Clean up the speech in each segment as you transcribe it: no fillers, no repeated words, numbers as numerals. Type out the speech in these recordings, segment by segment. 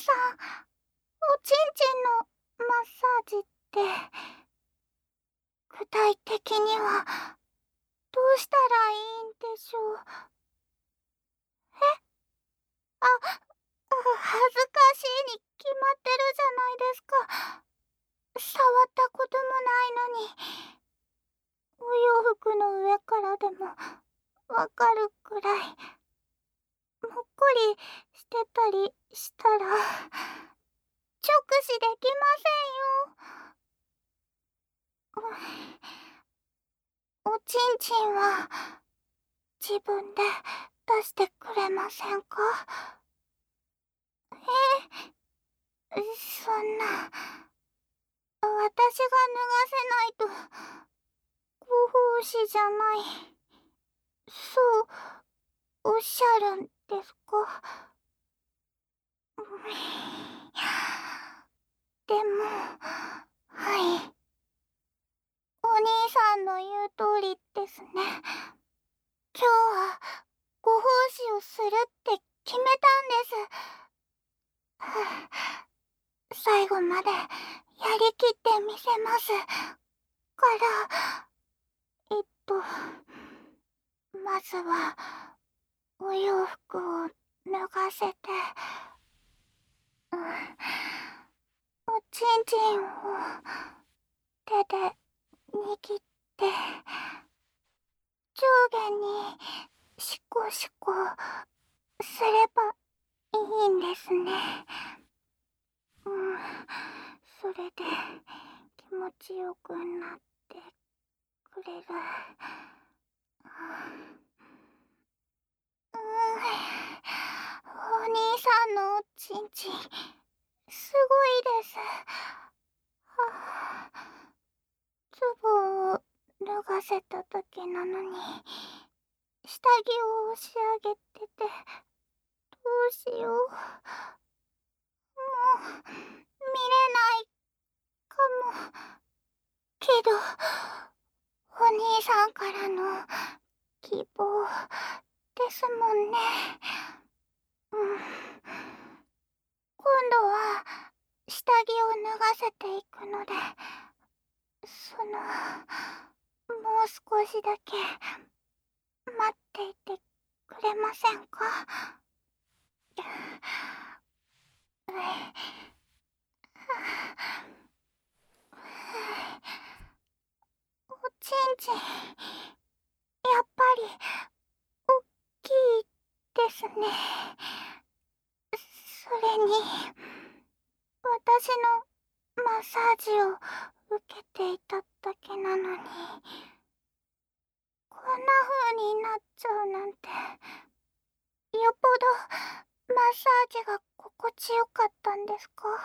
さん、おちんちんのマッサージって具体的にはどうしたらいいんでしょう？恥ずかしいに決まってるじゃないですか。触ったこともないのに。お洋服の上からでもわかるくらいもっこりしてたりしたら直視できませんよ。おちんちんは自分で出してくれませんか？そんな、私が脱がせないとご奉仕じゃない、そうおっしゃるんですか？でも、はい、お兄さんの言う通りですね。今日はご奉仕をするって決めたんです。最後までやりきってみせますから、まずはお洋服を脱がせて、おちんちんを手で握って上下にシコシコすればいいんですね。それで気持ちよくなってくれる。お兄さんのおちんちんすごいです。ズボンを脱がせた時なのに下着を押し上げてて、どうしよう。もう見れないかも。けどお兄さんからの希望ですもんね。今度は下着を脱がせていくので、もう少しだけ待っていてくれませんか？おちんちん、やっぱりおっきいですね。それに私のマッサージを受けていただけなのに、こんな風になっちゃうなんて。よっぽどマッサージが心地よかったんですか？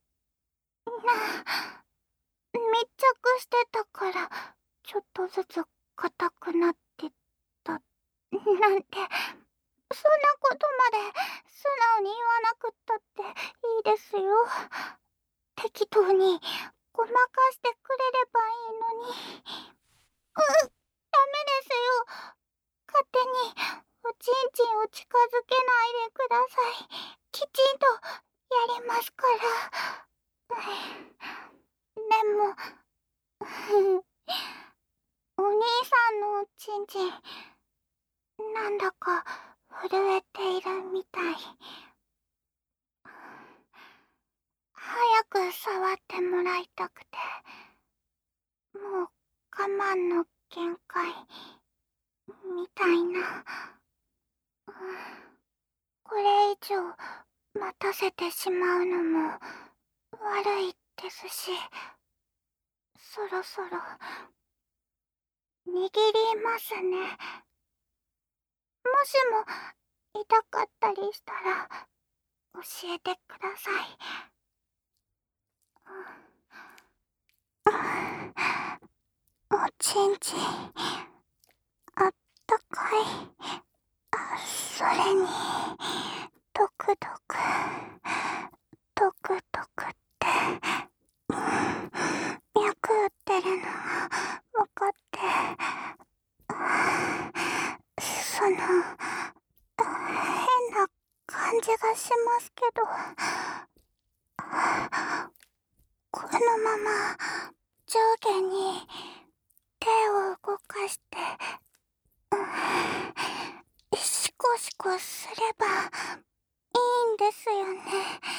密着してたからちょっとずつ硬くなってたなんて、そんなことまで素直に言わなくったっていいですよ。適当にごまかしてくれればいいのに。ダメですよ。勝手におちんちんを近づけないでください。きちんとやりますから。でもお兄さんのおちんちんなんだか震えているみたい。早く触ってもらいたくて、もう我慢の限界みたいな。これ以上待たせてしまうのも悪いですし、そろそろ握りますね。もしも痛かったりしたら教えてください。おちんちんあったかい。それにドクドクドクドクって脈打ってるのが分かって、変な感じがしますけど、このまま上下に手を動かして、シコシコすればいいんですよね。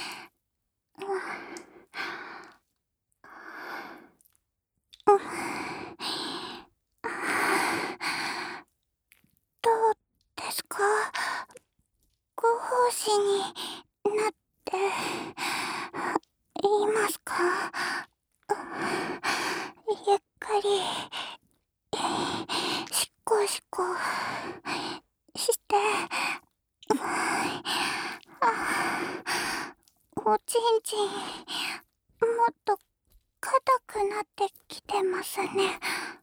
どうですか？ご奉仕になっていますか？ゆっくりシコシコして、おちんちんもっと硬くなってきてますね。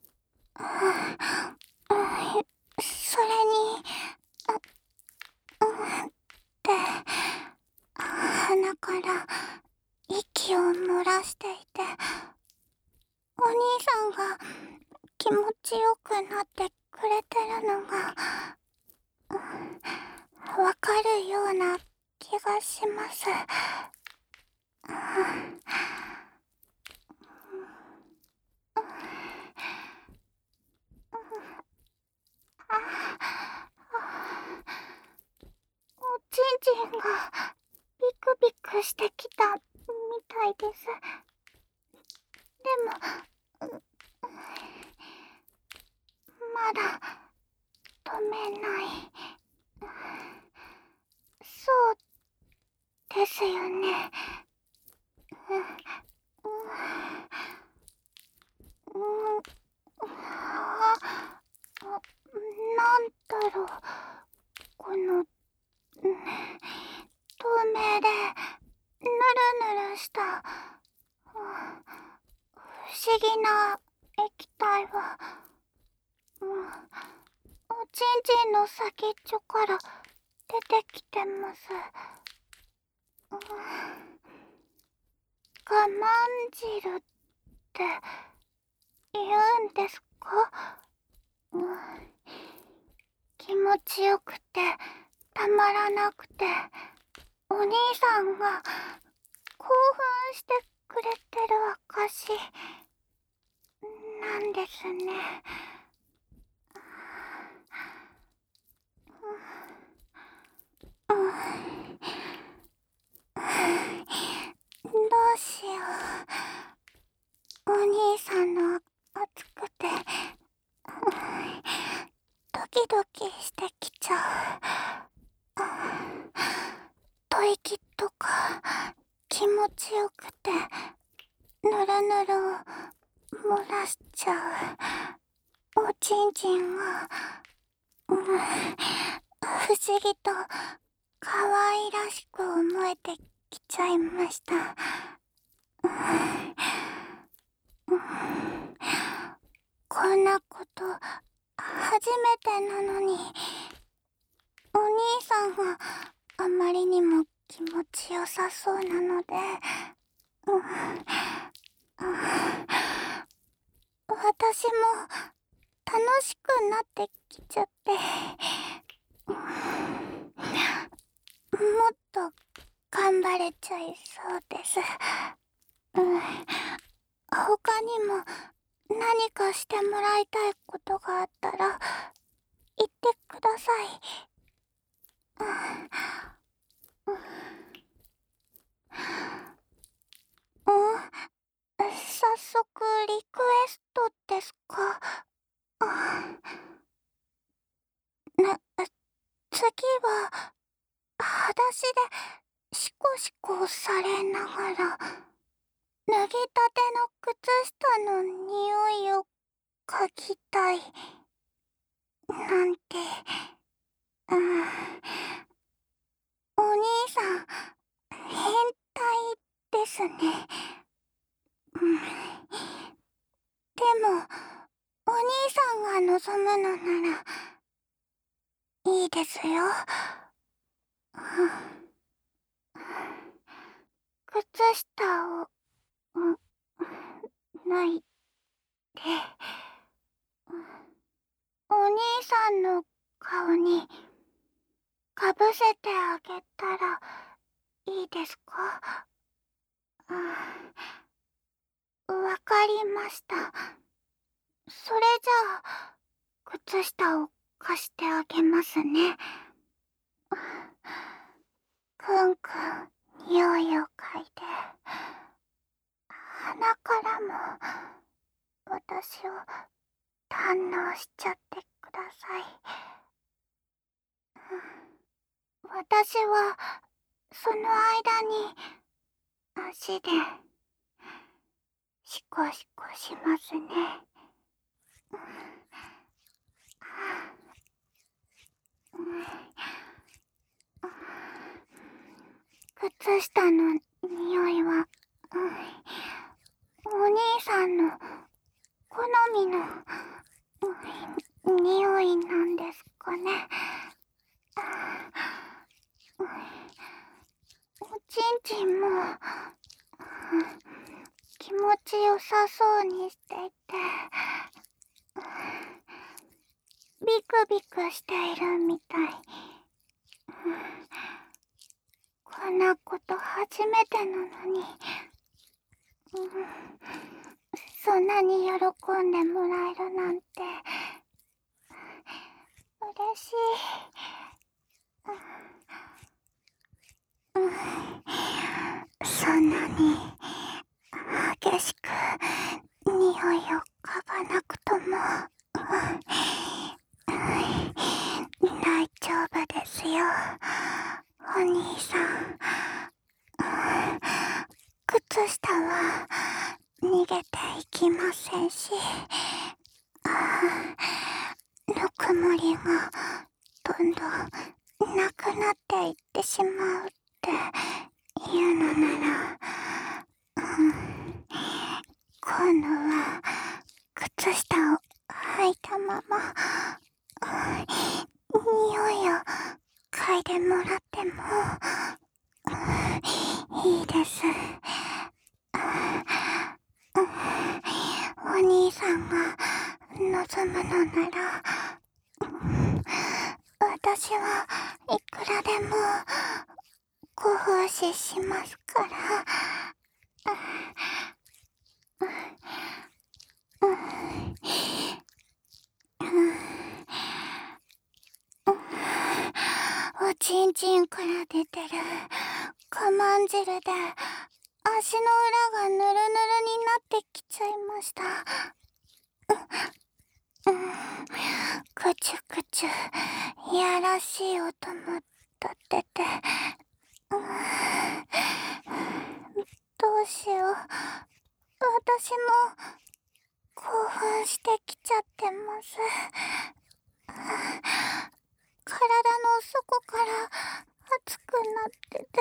それに、って鼻から息を漏らしていて、お兄さんが気持ちよくなってくれてるのがわかるような気がします。おちんちんがビクビクしてきたみたいです。でも、まだ止めない。そうですよね。なんだろう、この透明でぬるぬるした不思議な液体は、おちんちんの先っちょから出てきてます。我慢汁って言うんですか？気持ちよくてたまらなくて、お兄さんが興奮してくれてる証なんですね。どうしよう。お兄さんの熱くてドキドキしてきちゃう。吐息とか気持ちよくてぬるぬるを漏らしちゃう。おちんちんが、不思議と可愛らしく思えてきちゃいました。こんなこと初めてなのに、お兄さんがあまりにも気持ちよさそうなので、私も楽しくなってきちゃって、もっと頑張れちゃいそうです。他にも何かしてもらいたいことがあったら言ってください。早速リクエストですか？次は裸足でシコシコされながら脱ぎたての靴下の匂いを嗅ぎたいなんて、お兄さん変態ですね。でもお兄さんが望むのならいいですよ。靴下を脱いで、お兄さんの顔にかぶせてあげたらいいですか？わかりました。それじゃあ、靴下を貸してあげますね。くんくん、匂いを嗅いで、鼻からも私を堪能しちゃってください。私はその間に足でシコシコしますね。靴下の匂いは、お兄さんの好みの、匂いなんですかね。おちんちんも、気持ちよさそうにしていて、ビクビクしているみたい。こんなこと初めてなのに、そんなに喜んでもらえるなんて嬉しい。そんなに激しく匂いを嗅がなくとも大丈夫ですよ、お兄さん。靴下は逃げていきませんし、ぬくもりがどんどんなくなっていってしまうっていうのなら、今度は靴下を履いたまま匂いを嗅いでもらってもいいです。お兄さんが望むのなら、私はいくらでもご奉仕しますから。おちんちんから出てる我慢汁で足の裏がヌルヌルになってきちゃいました。くちゅくちゅいやらしい音も立ってて、どうしよう。私も興奮してきちゃってます。体の底から熱くなってて、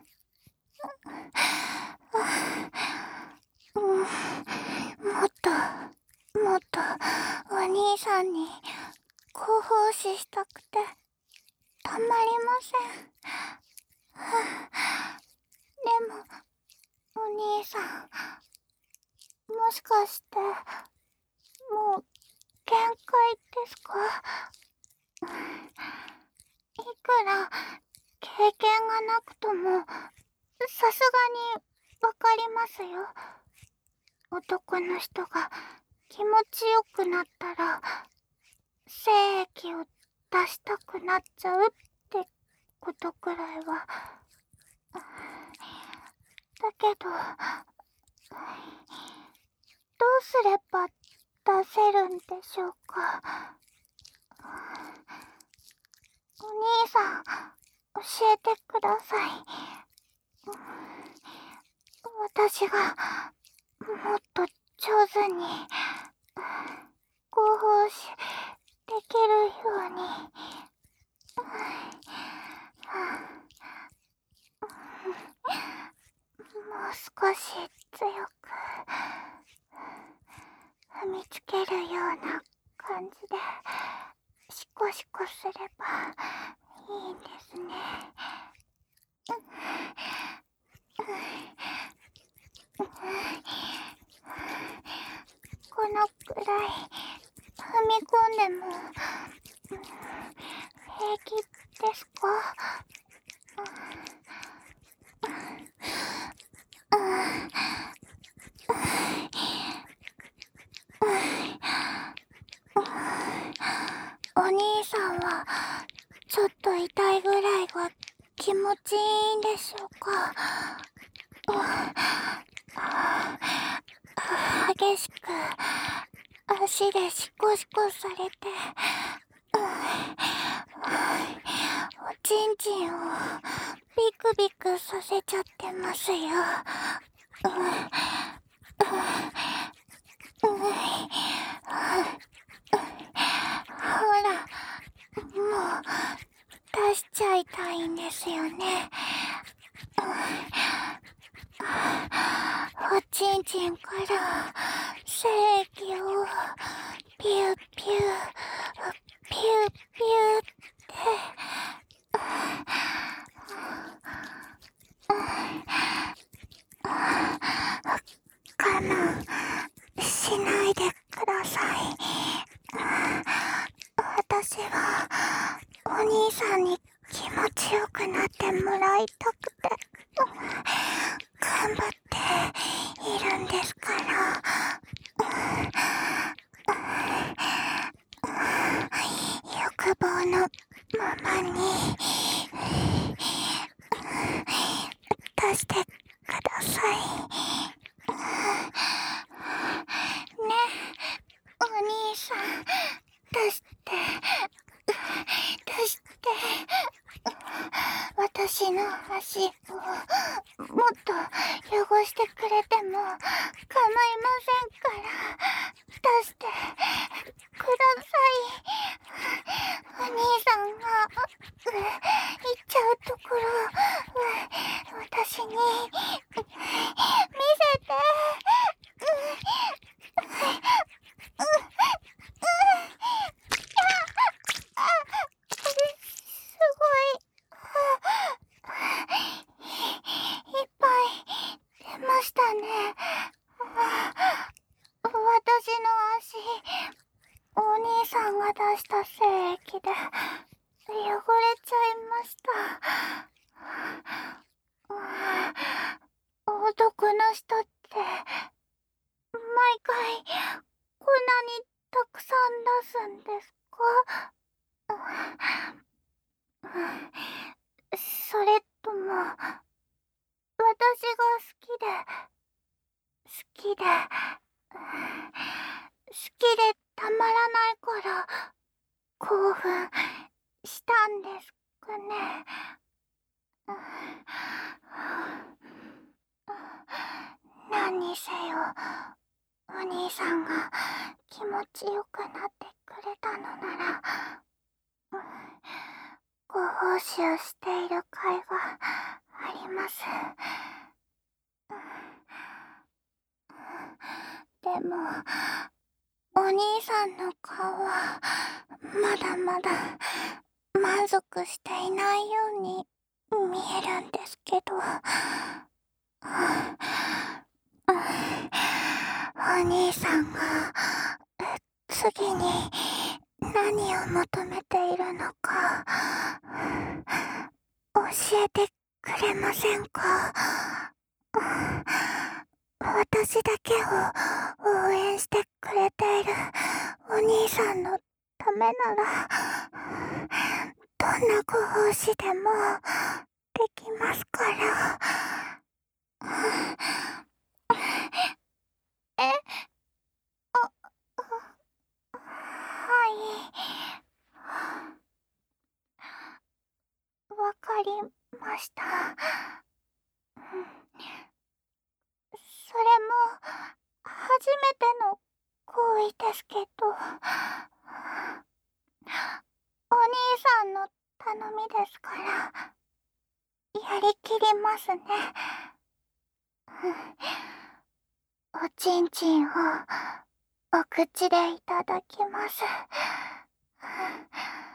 もっともっとお兄さんにご奉仕したくてたまりません。でもお兄さん、もしかしてもう限界ですか？いくら経験がなくともさすがにわかりますよ。男の人が気持ちよくなったら精液を出したくなっちゃうってことくらいは。だけど、どうすれば出せるんでしょうか。お兄さん、教えてください。私がもっと上手にご奉仕できるように。もう少し強く踏みつけるような感じでシコシコすればいいんですね。このくらい踏み込んでも平気ですか？ でしょうか。激しく足でシコシコされて、おちんちんをビクビクさせちゃってますよ。ほら、もう出しちゃいたいんですよね。おちんちんから精液をピューピューピューピューって我慢しないでください。私はお兄さんに気持ちよくなってもらいたくて頑張っているんですから。欲望のままに出してくださいね。お兄さん、出して出して。私の足をもっと汚してくれても構いませんから出してください。お兄さんが行っちゃうところ私に見せて。すごいいっぱい出ましたね。私の足、お兄さんが出した精液で汚れちゃいました。男の人って毎回こんなにたくさん出すんですか？それとも私が好きでたまらないから興奮したんですかね。何にせよお兄さんが気持ちよくなってくれたのならご奉仕をしている甲斐があります。でもお兄さんの顔はまだまだ満足していないように見えるんですけど、お兄さんが次に何を求めているのか教えてくれませんか？私だけを応援してくれているお兄さんのためならどんなご奉仕でもできますから。え、はい、わかりました。それも初めての行為ですけど、お兄さんの頼みですからやりきりますね。おちんちんをお口でいただきます。